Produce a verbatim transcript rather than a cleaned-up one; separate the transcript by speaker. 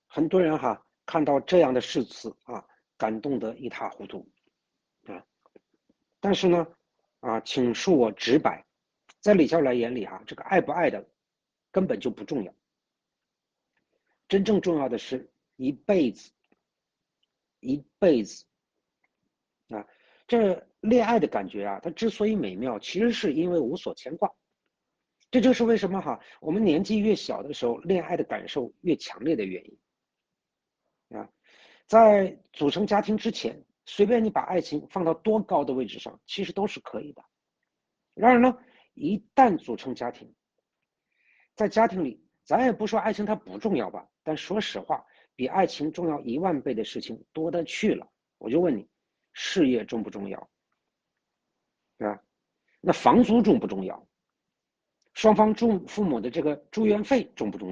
Speaker 1: 很多人哈看到这样的誓词啊，感动得一塌糊涂啊。但是呢，啊，请恕我直白，在李笑来眼里哈，这个爱不爱的根本就不重要，真正重要的是一辈子，一辈子啊。这恋爱的感觉啊，它之所以美妙，其实是因为无所牵挂。这就是为什么哈，我们年纪越小的时候，恋爱的感受越强烈的原因啊。在组成家庭之前，随便你把爱情放到多高的位置上，其实都是可以的。然而呢，一旦组成家庭，在家庭里，咱也不说爱情它不重要吧，但说实话，比爱情重要一万倍的事情多得去了。我就问你，事业重不重要？对吧？那房租重不重要？双方住父母的这个住院费重不重要？